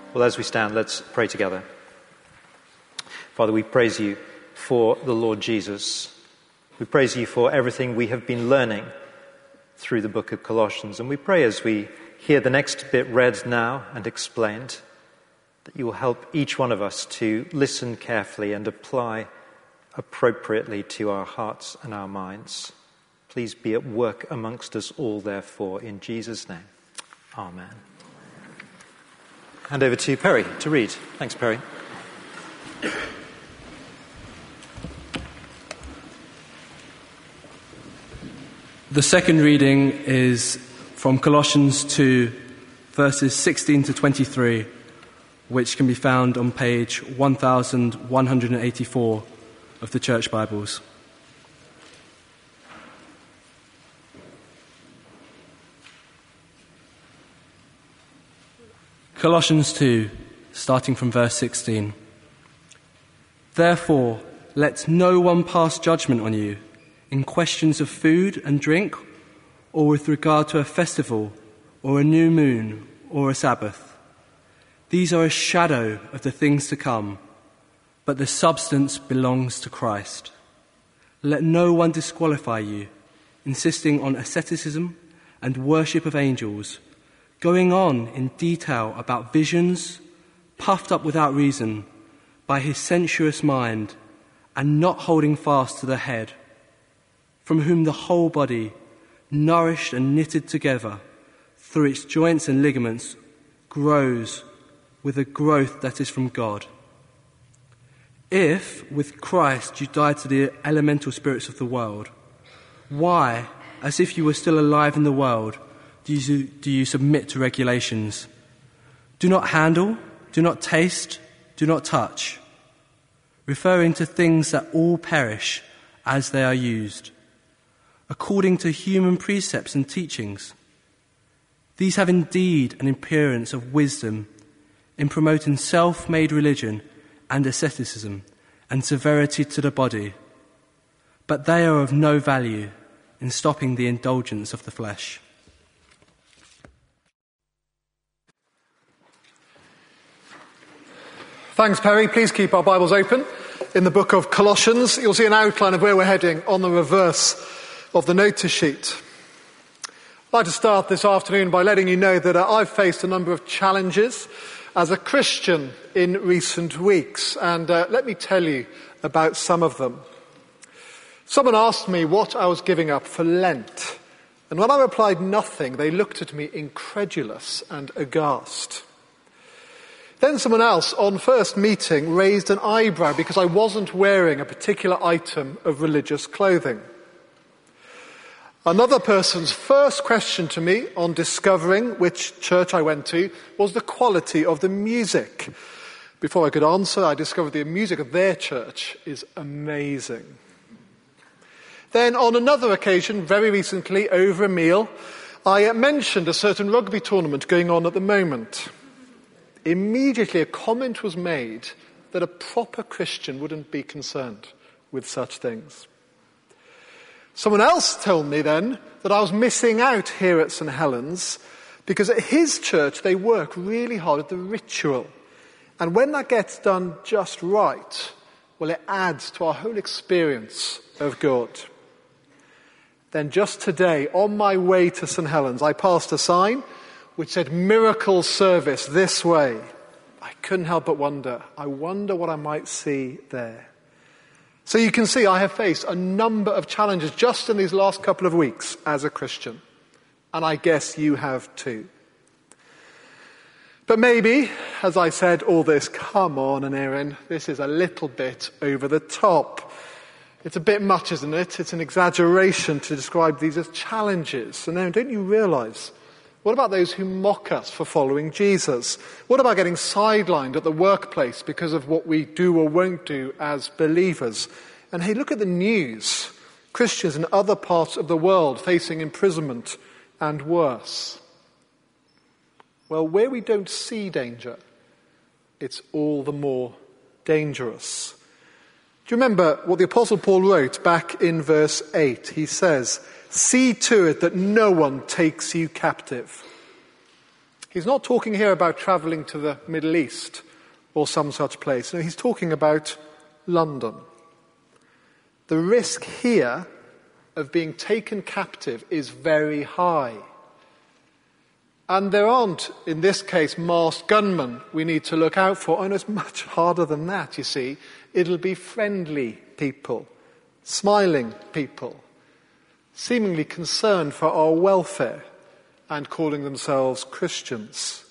Well, as we stand, let's pray together. Father, we praise you for the Lord Jesus. We praise you for everything we have been learning through the book of Colossians. And we pray as we hear the next bit read now and explained, that you will help each one of us to listen carefully and apply appropriately to our hearts and our minds. Please be at work amongst us all, therefore, in Jesus' name. Amen. Hand over to Perry to read. Thanks, Perry. The second reading is from Colossians 2, verses 16 to 23, which can be found on page 1184 of the Church Bibles. Colossians 2, starting from verse 16. Therefore, let no one pass judgment on you in questions of food and drink, or with regard to a festival, or a new moon, or a Sabbath. These are a shadow of the things to come, but the substance belongs to Christ. Let no one disqualify you, insisting on asceticism and worship of angels, going on in detail about visions, puffed up without reason by his sensuous mind, and not holding fast to the head, from whom the whole body, nourished and knitted together through its joints and ligaments, grows with a growth that is from God. If, with Christ, you died to the elemental spirits of the world, why, as if you were still alive in the world, do you submit to regulations? Do not handle, do not taste, do not touch, referring to things that all perish as they are used, according to human precepts and teachings. These have indeed an appearance of wisdom in promoting self-made religion and asceticism and severity to the body, but they are of no value in stopping the indulgence of the flesh. Thanks, Perry. Please keep our Bibles open. In the book of Colossians, you'll see an outline of where we're heading on the reverse of the notice sheet. I'd like to start this afternoon by letting you know that I've faced a number of challenges as a Christian in recent weeks, and let me tell you about some of them. Someone asked me what I was giving up for Lent, and when I replied nothing, they looked at me incredulous and aghast. Then someone else, on first meeting, raised an eyebrow because I wasn't wearing a particular item of religious clothing. Another person's first question to me on discovering which church I went to was the quality of the music. Before I could answer, I discovered the music of their church is amazing. Then on another occasion, very recently, over a meal, I mentioned a certain rugby tournament going on at the moment. Immediately a comment was made that a proper Christian wouldn't be concerned with such things. Someone else told me then that I was missing out here at St. Helens because at his church they work really hard at the ritual. And when that gets done just right, well, it adds to our whole experience of God. Then just today, on my way to St. Helens, I passed a sign which said miracle service this way. I couldn't help but wonder. I wonder what I might see there. So you can see I have faced a number of challenges just in these last couple of weeks as a Christian. And I guess you have too. But maybe, as I said all this, come on, Aaron, this is a little bit over the top. It's a bit much, isn't it? It's an exaggeration to describe these as challenges. And then don't you realise, what about those who mock us for following Jesus? What about getting sidelined at the workplace because of what we do or won't do as believers? And hey, look at the news. Christians in other parts of the world facing imprisonment and worse. Well, where we don't see danger, it's all the more dangerous. Do you remember what the Apostle Paul wrote back in verse 8? He says, "See to it that no one takes you captive." He's not talking here about travelling to the Middle East or some such place. No, he's talking about London. The risk here of being taken captive is very high. And there aren't, in this case, masked gunmen we need to look out for. And it's much harder than that, you see. It'll be friendly people, smiling people, seemingly concerned for our welfare and calling themselves Christians.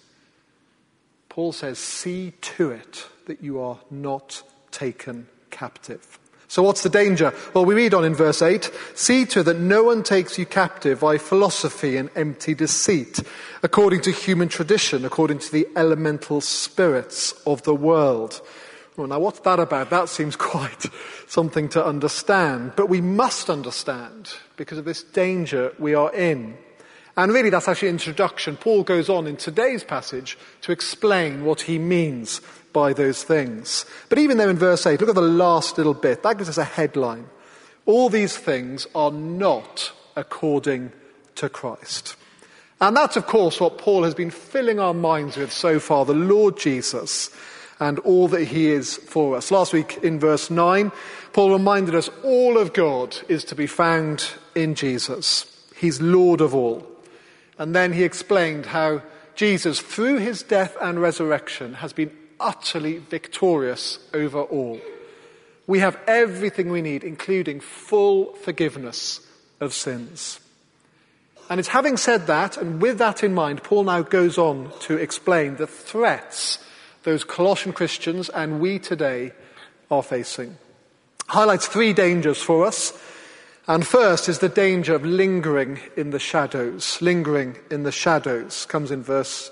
Paul says, see to it that you are not taken captive. So what's the danger? Well, we read on in verse 8, see to it that no one takes you captive by philosophy and empty deceit, according to human tradition, according to the elemental spirits of the world. Well, now what's that about? That seems quite something to understand. But we must understand because of this danger we are in. And really that's actually an introduction. Paul goes on in today's passage to explain what he means by those things. But even there in verse 8, look at the last little bit. That gives us a headline. All these things are not according to Christ. And that's, of course, what Paul has been filling our minds with so far, the Lord Jesus and all that he is for us. Last week in verse 9, Paul reminded us all of God is to be found in Jesus. He's Lord of all. And then he explained how Jesus, through his death and resurrection, has been utterly victorious over all. We have everything we need, including full forgiveness of sins. And it's having said that, and with that in mind, Paul now goes on to explain the threats those Colossian Christians and we today are facing. Highlights three dangers for us. And first is the danger of lingering in the shadows. Lingering in the shadows comes in verse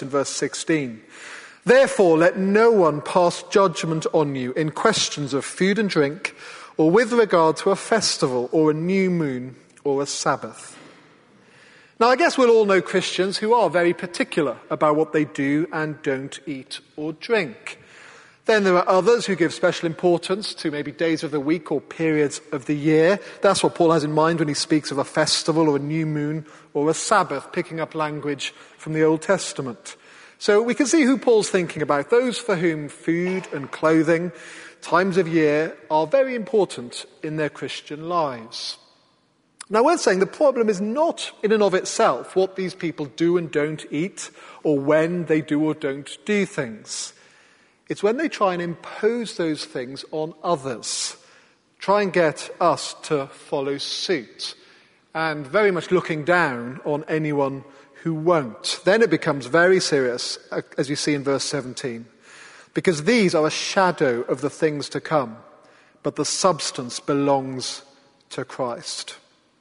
16. Therefore, let no one pass judgment on you in questions of food and drink, or with regard to a festival, or a new moon, or a Sabbath. Now, I guess we'll all know Christians who are very particular about what they do and don't eat or drink. Then there are others who give special importance to maybe days of the week or periods of the year. That's what Paul has in mind when he speaks of a festival or a new moon or a Sabbath, picking up language from the Old Testament. So we can see who Paul's thinking about, those for whom food and clothing, times of year, are very important in their Christian lives. Now, we're saying the problem is not in and of itself what these people do and don't eat, or when they do or don't do things. It's when they try and impose those things on others, try and get us to follow suit, and very much looking down on anyone who won't. Then it becomes very serious, as you see in verse 17, because these are a shadow of the things to come, but the substance belongs to Christ.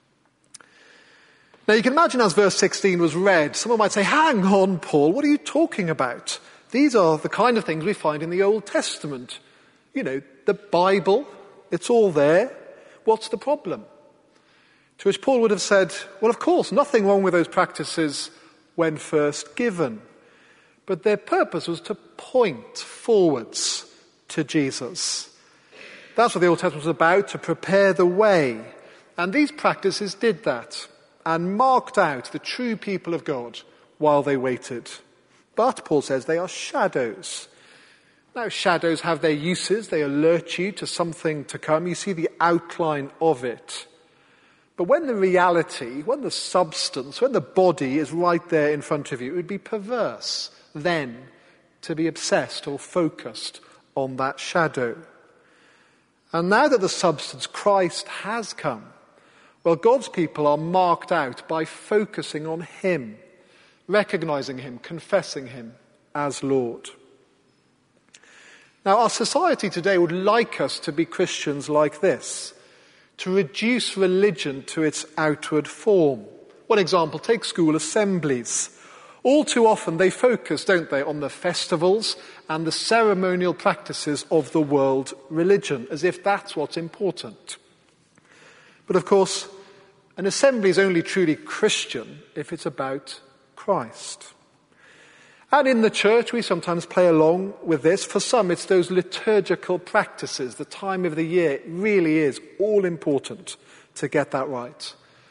Now you can imagine as verse 16 was read, someone might say, hang on, Paul, what are you talking about? These are the kind of things we find in the Old Testament. You know, the Bible, it's all there. What's the problem? To which Paul would have said, well, of course, nothing wrong with those practices when first given. But their purpose was to point forwards to Jesus. That's what the Old Testament was about, to prepare the way. And these practices did that and marked out the true people of God while they waited. But, Paul says, they are shadows. Now, shadows have their uses. They alert you to something to come. You see the outline of it. But when the reality, when the substance, when the body is right there in front of you, it would be perverse then to be obsessed or focused on that shadow. And now that the substance, Christ, has come, well, God's people are marked out by focusing on him, recognizing him, confessing him as Lord. Now, our society today would like us to be Christians like this, to reduce religion to its outward form. One example, take school assemblies. All too often they focus, don't they, on the festivals and the ceremonial practices of the world religion, as if that's what's important. But of course, an assembly is only truly Christian if it's about Christ. And in the church, we sometimes play along with this. For some, it's those liturgical practices. The time of the year really is all important to get that right.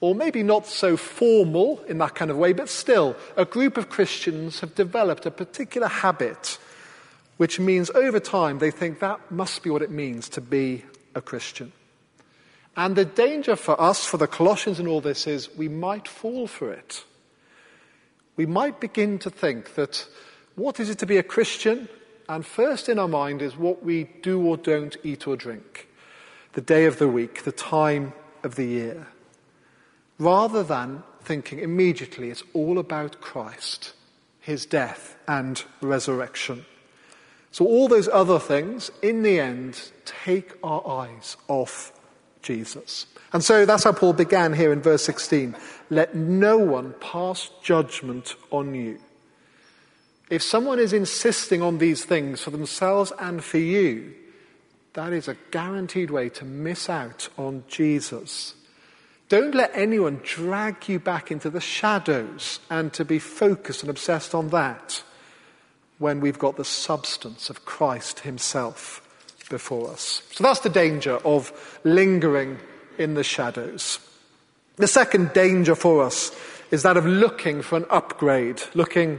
or maybe not so formal in that kind of way, but still, a group of Christians have developed a particular habit, which means over time they think that must be what it means to be a Christian. And the danger for us, for the Colossians in all this, is we might fall for it. We might begin to think that what is it to be a Christian? And first in our mind is what we do or don't eat or drink, the day of the week, the time of the year, rather than thinking immediately it's all about Christ, his death and resurrection. So all those other things, in the end, take our eyes off Jesus. And so that's how Paul began here in verse 16. Let no one pass judgment on you. If someone is insisting on these things for themselves and for you, that is a guaranteed way to miss out on Jesus. Don't let anyone drag you back into the shadows and to be focused and obsessed on that when we've got the substance of Christ himself before us. So that's the danger of lingering in the shadows. The second danger for us is that of looking for an upgrade, Can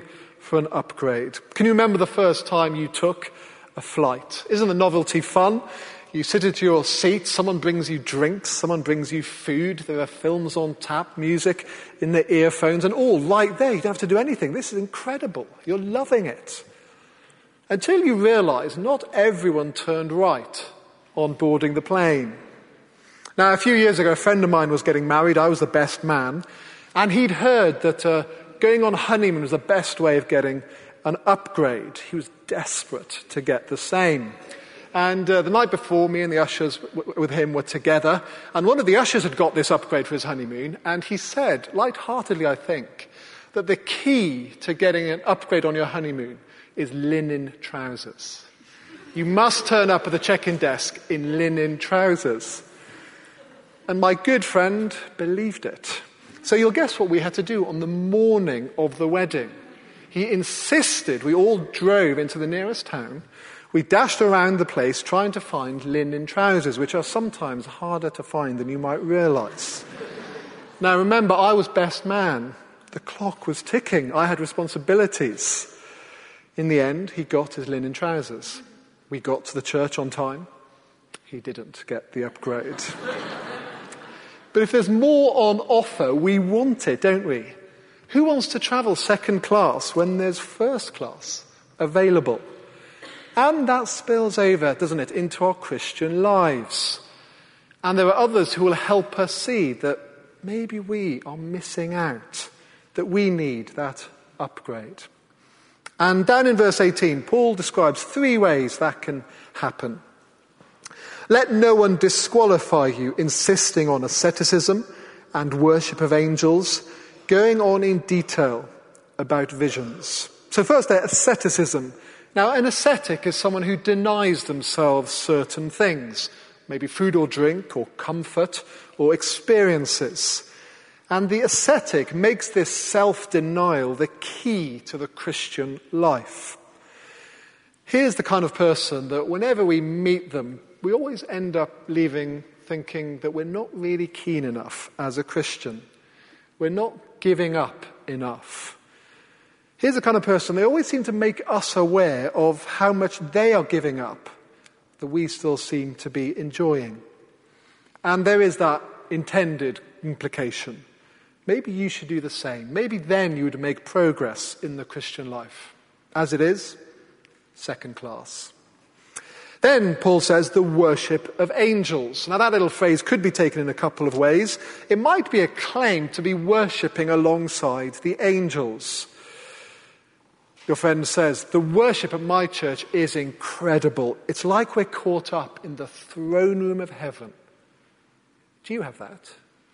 you remember the first time you took a flight? Isn't the novelty fun? You sit at your seat, someone brings you drinks, someone brings you food, there are films on tap, music in the earphones, and all right there. You don't have to do anything. This is incredible. You're loving it. Until you realize not everyone turned right on boarding the plane. Now, a few years ago, a friend of mine was getting married. I was the best man. And he'd heard that going on honeymoon was the best way of getting an upgrade. He was desperate to get the same. And the night before, me and the ushers with him were together. And one of the ushers had got this upgrade for his honeymoon. And he said, lightheartedly, I think, that the key to getting an upgrade on your honeymoon is linen trousers. You must turn up at the check-in desk in linen trousers. And my good friend believed it. So you'll guess what we had to do on the morning of the wedding. He insisted we all drove into the nearest town. We dashed around the place trying to find linen trousers, which are sometimes harder to find than you might realize. Now remember, I was best man. The clock was ticking. I had responsibilities. In the end, he got his linen trousers. We got to the church on time. He didn't get the upgrade. But if there's more on offer, we want it, don't we? Who wants to travel second class when there's first class available? And that spills over, doesn't it, into our Christian lives. And there are others who will help us see that maybe we are missing out, that we need that upgrade. And down in verse 18, Paul describes 3 ways that can happen. Let no one disqualify you, insisting on asceticism and worship of angels, going on in detail about visions. So first there, asceticism. Now, an ascetic is someone who denies themselves certain things, maybe food or drink or comfort or experiences. And the ascetic makes this self-denial the key to the Christian life. Here's the kind of person that whenever we meet them, we always end up leaving thinking that we're not really keen enough as a Christian. We're not giving up enough. Here's the kind of person, they always seem to make us aware of how much they are giving up that we still seem to be enjoying. And there is that intended implication. Maybe you should do the same. Maybe then you would make progress in the Christian life. As it is, second class. Then Paul says the worship of angels. Now that little phrase could be taken in a couple of ways. It might be a claim to be worshipping alongside the angels. Your friend says, the worship at my church is incredible. It's like we're caught up in the throne room of heaven. Do you have that?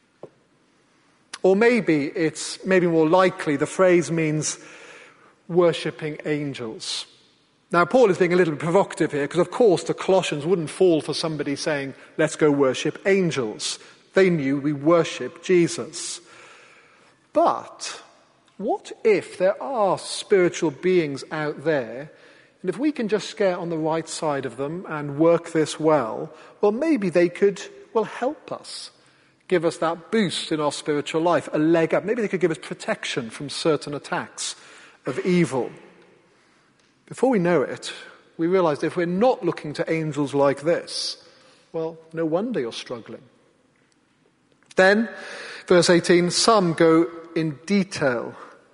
Or maybe it's more likely the phrase means worshipping angels. Now, Paul is being a little bit provocative here because, of course, the Colossians wouldn't fall for somebody saying, let's go worship angels. They knew we worship Jesus. But what if there are spiritual beings out there, and if we can just get on the right side of them and work this well maybe they could, help us, give us that boost in our spiritual life, a leg up. Maybe they could give us protection from certain attacks of evil. Before we know it, we realize if we're not looking to angels like this, well, no wonder you're struggling. Then, verse 18, some go into detail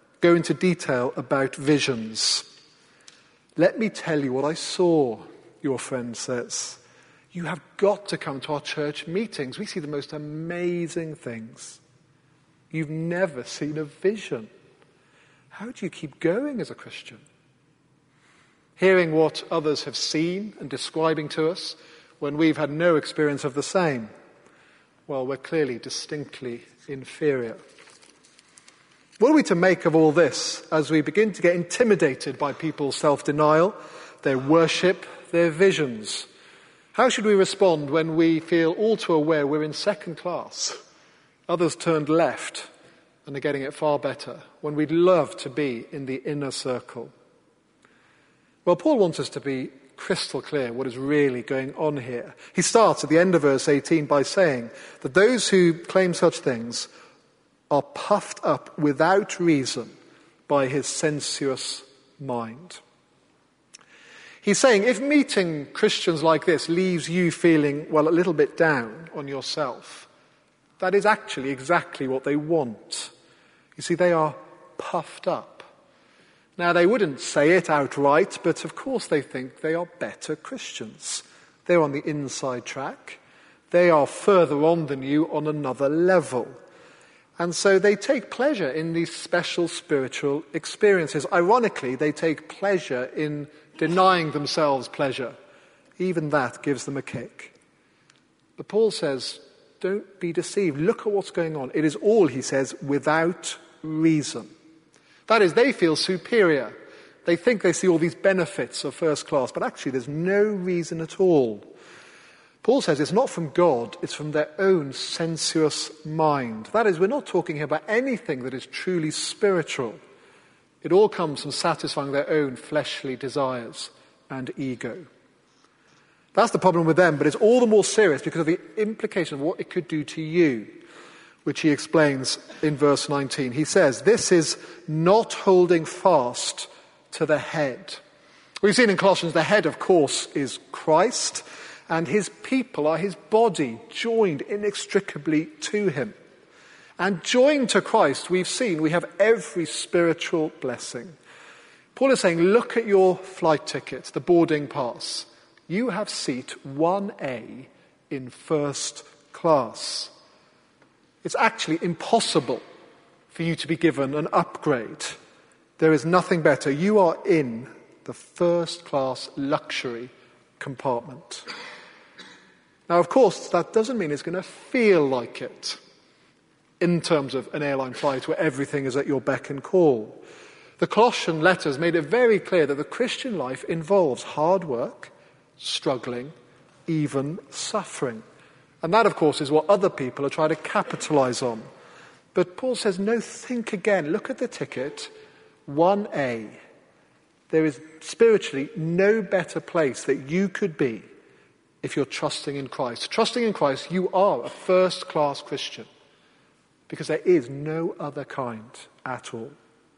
about visions. Let me tell you what I saw, your friend says. You have got to come to our church meetings. We see the most amazing things. You've never seen a vision. How do you keep going as a Christian? Hearing what others have seen and describing to us when we've had no experience of the same. Well, we're clearly distinctly inferior. What are we to make of all this as we begin to get intimidated by people's self-denial, their worship, their visions? How should we respond when we feel all too aware we're in second class? Others turned left and are getting it far better, when we'd love to be in the inner circle. Well, Paul wants us to be crystal clear what is really going on here. He starts at the end of verse 18 by saying that those who claim such things are puffed up without reason by his sensuous mind. He's saying if meeting Christians like this leaves you feeling, well, a little bit down on yourself, that is actually exactly what they want. You see, they are puffed up. Now, they wouldn't say it outright, but of course they think they are better Christians. They're on the inside track. They are further on than you on another level. And so they take pleasure in these special spiritual experiences. Ironically, they take pleasure in denying themselves pleasure. Even that gives them a kick. But Paul says, don't be deceived. Look at what's going on. It is all, he says, without reason. That is, they feel superior. They think they see all these benefits of first class, but actually there's no reason at all. Paul says it's not from God, it's from their own sensuous mind. That is, we're not talking here about anything that is truly spiritual. It all comes from satisfying their own fleshly desires and ego. That's the problem with them, but it's all the more serious because of the implication of what it could do to you, which he explains in verse 19. He says, this is not holding fast to the head. We've seen in Colossians, the head, of course, is Christ, and his people are his body, joined inextricably to him. And joined to Christ, we've seen, we have every spiritual blessing. Paul is saying, look at your flight ticket, the boarding pass. You have seat 1A in first class. It's actually impossible for you to be given an upgrade. There is nothing better. You are in the first class luxury compartment. Now, of course, that doesn't mean it's going to feel like it in terms of an airline flight where everything is at your beck and call. The Colossian letters made it very clear that the Christian life involves hard work, struggling, even suffering. And that, of course, is what other people are trying to capitalize on. But Paul says, no, think again. Look at the ticket, 1A. There is spiritually no better place that you could be if you're trusting in Christ. Trusting in Christ, you are a first-class Christian because there is no other kind at all.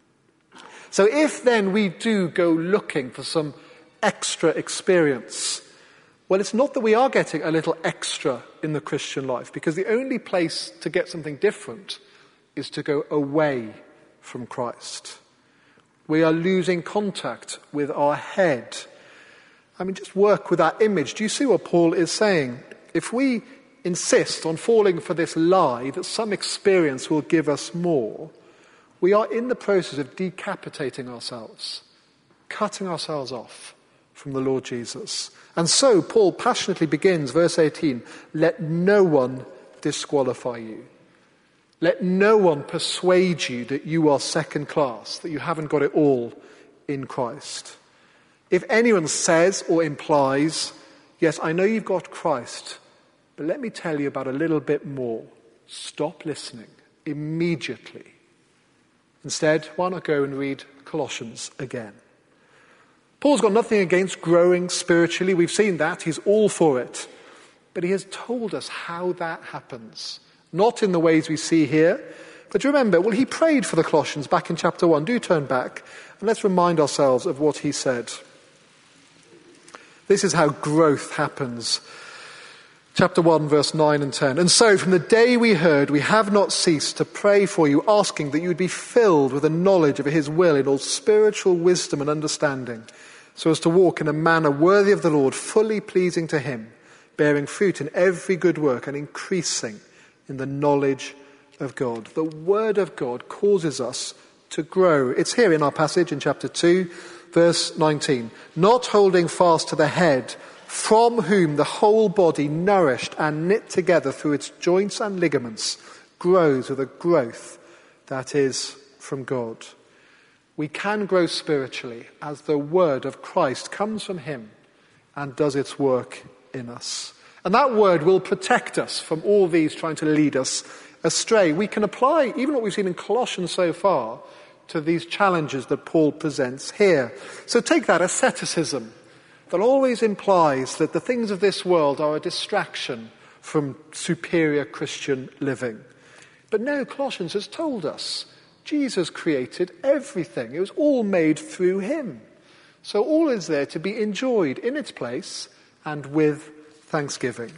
So if then we do go looking for some extra experience, well, it's not that we are getting a little extra in the Christian life, because the only place to get something different is to go away from Christ. We are losing contact with our head. I mean, just work with that image. Do you see what Paul is saying? If we insist on falling for this lie that some experience will give us more, we are in the process of decapitating ourselves, cutting ourselves off from the Lord Jesus. And so Paul passionately begins, verse 18, let no one disqualify you. Let no one persuade you that you are second class, that you haven't got it all in Christ. If anyone says or implies, yes, I know you've got Christ, but let me tell you about a little bit more, stop listening immediately. Instead, why not go and read Colossians again? Paul's got nothing against growing spiritually. We've seen that. He's all for it. But he has told us how that happens. Not in the ways we see here, but remember, well, he prayed for the Colossians back in chapter 1. Do turn back, and let's remind ourselves of what he said. This is how growth happens. Chapter 1, verse 9 and 10. And so, from the day we heard, we have not ceased to pray for you, asking that you would be filled with the knowledge of his will in all spiritual wisdom and understanding, so as to walk in a manner worthy of the Lord, fully pleasing to him, bearing fruit in every good work and increasing in the knowledge of God. The word of God causes us to grow. It's here in our passage in chapter 2, verse 19. Not holding fast to the head, from whom the whole body, nourished and knit together through its joints and ligaments, grows with a growth that is from God. We can grow spiritually as the word of Christ comes from him and does its work in us. And that word will protect us from all these trying to lead us astray. We can apply even what we've seen in Colossians so far to these challenges that Paul presents here. So take that asceticism that always implies that the things of this world are a distraction from superior Christian living. But no, Colossians has told us Jesus created everything. It was all made through him. So all is there to be enjoyed in its place and with thanksgiving.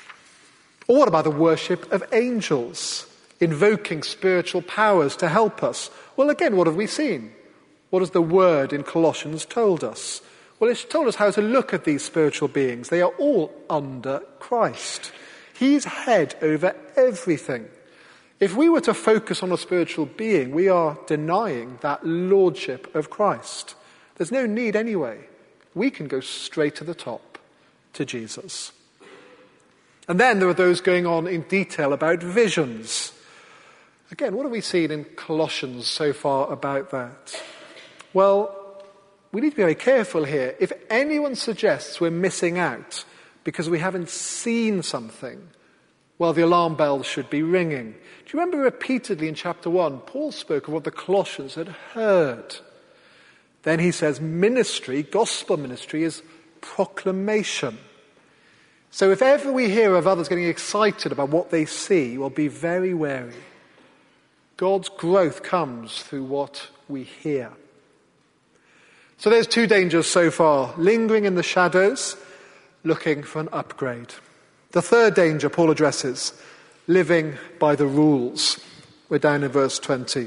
Or what about the worship of angels, invoking spiritual powers to help us? Well, again, what have we seen? What has the word in Colossians told us? Well, it's told us how to look at these spiritual beings. They are all under Christ. He's head over everything. If we were to focus on a spiritual being, we are denying that lordship of Christ. There's no need anyway. We can go straight to the top, to Jesus. And then there are those going on in detail about visions. Again, what have we seen in Colossians so far about that? Well, we need to be very careful here. If anyone suggests we're missing out because we haven't seen something, well, the alarm bells should be ringing. Do you remember repeatedly in chapter 1, Paul spoke of what the Colossians had heard. Then he says ministry, gospel ministry, is proclamation. So if ever we hear of others getting excited about what they see, we'll be very wary. God's growth comes through what we hear. So there's two dangers so far: lingering in the shadows, looking for an upgrade. The third danger Paul addresses: living by the rules. We're down in verse 20.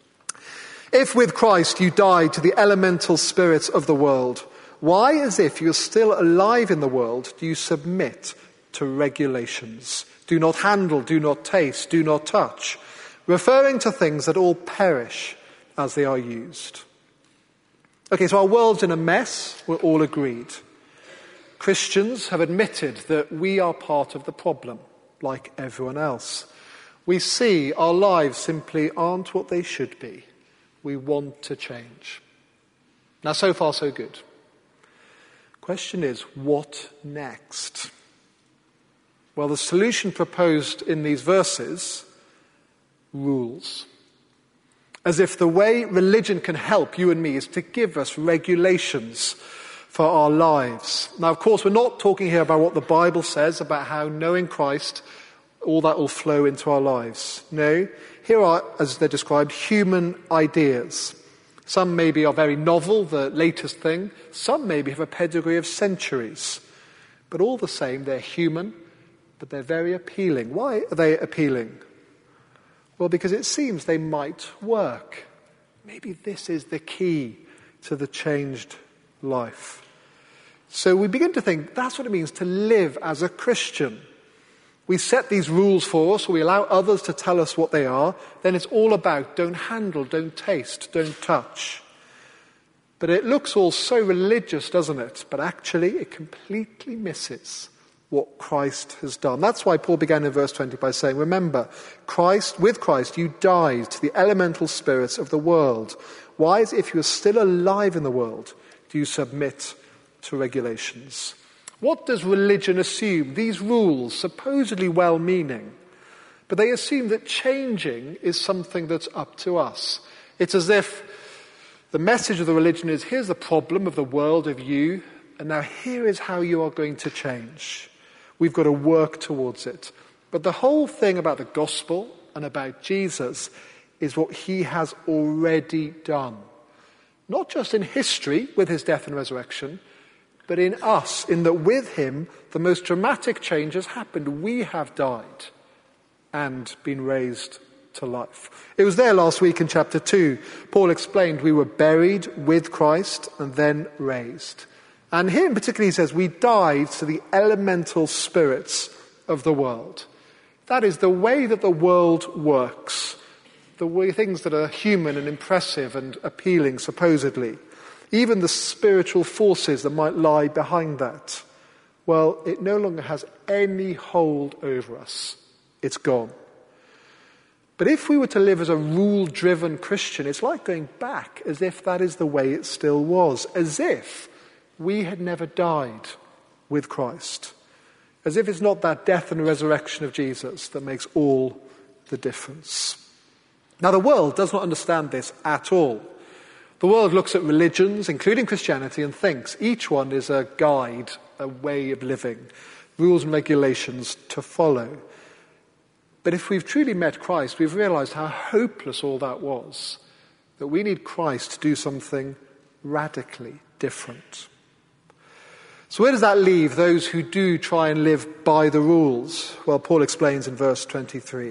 If with Christ you died to the elemental spirits of the world, why, as if you are still alive in the world, do you submit to regulations? Do not handle, do not taste, do not touch, referring to things that all perish as they are used. Okay, so our world's in a mess, we're all agreed. Christians have admitted that we are part of the problem, like everyone else. We see our lives simply aren't what they should be. We want to change. Now, so far, so good. Question is, what next? Well, the solution proposed in these verses: rules. As if the way religion can help you and me is to give us regulations for our lives. Now, of course, we're not talking here about what the Bible says about how knowing Christ, all that will flow into our lives. No, here are, as they're described, human ideas. Some maybe are very novel, the latest thing. Some maybe have a pedigree of centuries. But all the same, they're human, but they're very appealing. Why are they appealing? Well, because it seems they might work. Maybe this is the key to the changed life. So we begin to think that's what it means to live as a Christian. We set these rules for us, we allow others to tell us what they are, then it's all about don't handle, don't taste, don't touch. But it looks all so religious, doesn't it? But actually it completely misses what Christ has done. That's why Paul began in verse 20 by saying, remember, with Christ you died to the elemental spirits of the world. Why, as if you are still alive in the world, do you submit to regulations? What does religion assume? These rules, supposedly well-meaning, but they assume that changing is something that's up to us. It's as if the message of the religion is, here's the problem of the world, of you, and now here is how you are going to change. We've got to work towards it. But the whole thing about the gospel and about Jesus is what he has already done. Not just in history with his death and resurrection, but in us, in that with him, the most dramatic change has happened. We have died and been raised to life. It was there last week in chapter 2. Paul explained we were buried with Christ and then raised. And here in particular he says we died to the elemental spirits of the world. That is the way that the world works, the way things that are human and impressive and appealing supposedly, even the spiritual forces that might lie behind that. Well, it no longer has any hold over us. It's gone. But if we were to live as a rule-driven Christian, it's like going back as if that is the way it still was, as if we had never died with Christ, as if it's not that death and resurrection of Jesus that makes all the difference. Now, the world does not understand this at all. The world looks at religions, including Christianity, and thinks each one is a guide, a way of living, rules and regulations to follow. But if we've truly met Christ, we've realized how hopeless all that was, that we need Christ to do something radically different. So where does that leave those who do try and live by the rules? Well, Paul explains in verse 23.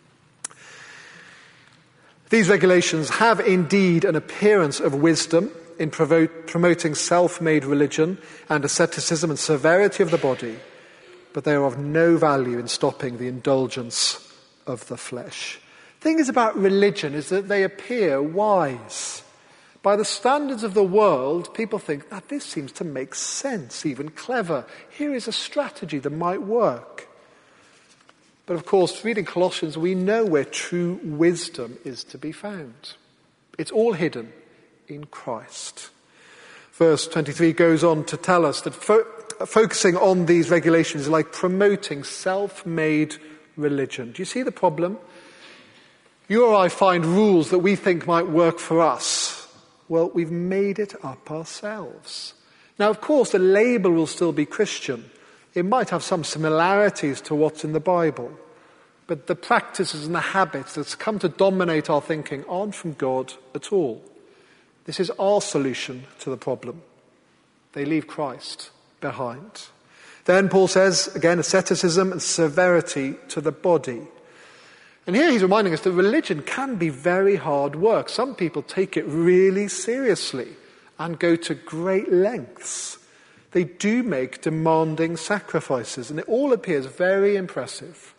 These regulations have indeed an appearance of wisdom in promoting self-made religion and asceticism and severity of the body, but they are of no value in stopping the indulgence of the flesh. The thing is about religion is that they appear wise. By the standards of the world, people think that this seems to make sense, even clever. Here is a strategy that might work. But of course, reading Colossians, we know where true wisdom is to be found. It's all hidden in Christ. Verse 23 goes on to tell us that focusing on these regulations is like promoting self-made religion. Do you see the problem? You or I find rules that we think might work for us. Well, we've made it up ourselves. Now, of course, the label will still be Christian. It might have some similarities to what's in the Bible. But the practices and the habits that's come to dominate our thinking aren't from God at all. This is our solution to the problem. They leave Christ behind. Then Paul says, again, asceticism and severity to the body. And here he's reminding us that religion can be very hard work. Some people take it really seriously and go to great lengths. They do make demanding sacrifices, and it all appears very impressive.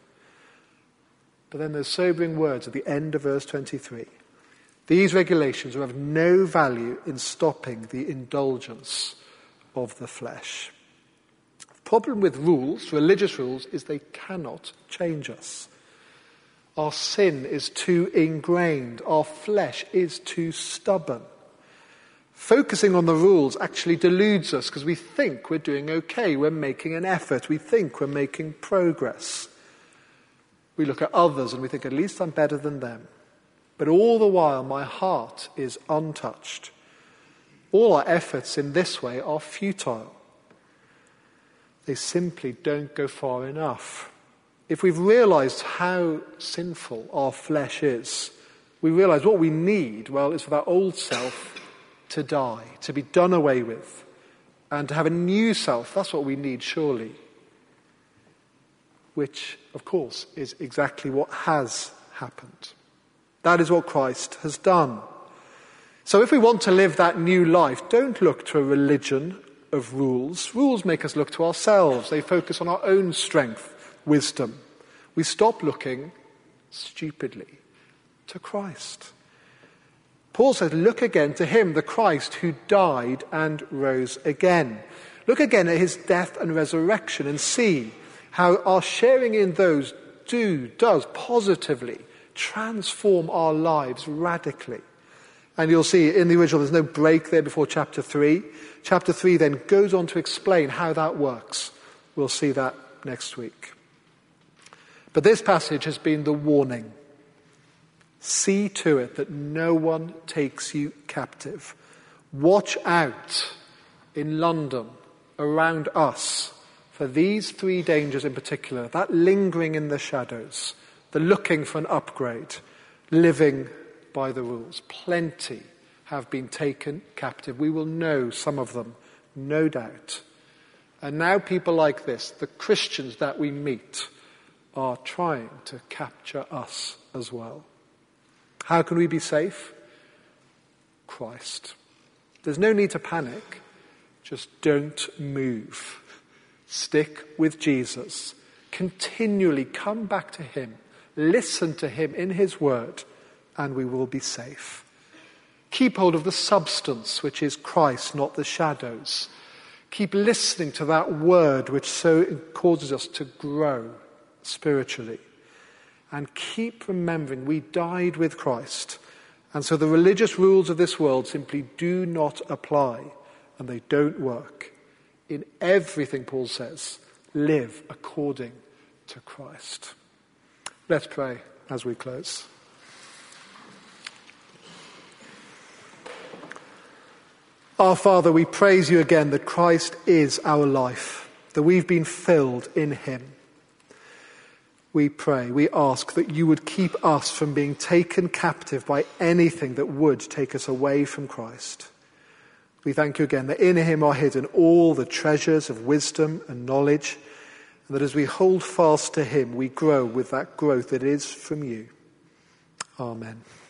But then there's sobering words at the end of verse 23. These regulations are of no value in stopping the indulgence of the flesh. The problem with rules, religious rules, is they cannot change us. Our sin is too ingrained. Our flesh is too stubborn. Focusing on the rules actually deludes us because we think we're doing okay. We're making an effort. We think we're making progress. We look at others and we think, at least I'm better than them. But all the while, my heart is untouched. All our efforts in this way are futile. They simply don't go far enough. If we've realized how sinful our flesh is, we realize what we need, well, is for that old self to die, to be done away with, and to have a new self. That's what we need, surely. Which, of course, is exactly what has happened. That is what Christ has done. So if we want to live that new life, don't look to a religion of rules. Rules make us look to ourselves. They focus on our own strength, wisdom. We stop looking stupidly to Christ. Paul says, look again to him, the Christ who died and rose again. Look again at his death and resurrection and see how our sharing in those does positively transform our lives radically. And you'll see in the original there's no break there before chapter 3. Chapter 3 then goes on to explain how that works. We'll see that next week. But this passage has been the warning. See to it that no one takes you captive. Watch out in London, around us, for these three dangers in particular, that lingering in the shadows, the looking for an upgrade, living by the rules. Plenty have been taken captive. We will know some of them, no doubt. And now people like this, the Christians that we meet, are trying to capture us as well. How can we be safe? Christ. There's no need to panic. Just don't move. Stick with Jesus. Continually come back to him. Listen to him in his word, and we will be safe. Keep hold of the substance, which is Christ, not the shadows. Keep listening to that word which so causes us to grow spiritually. And keep remembering we died with Christ. And so the religious rules of this world simply do not apply, and they don't work. In everything, Paul says, live according to Christ. Let's pray as we close. Our Father, we praise you again that Christ is our life, that we've been filled in him. We pray, we ask that you would keep us from being taken captive by anything that would take us away from Christ. We thank you again that in him are hidden all the treasures of wisdom and knowledge, and that as we hold fast to him, we grow with that growth that is from you. Amen.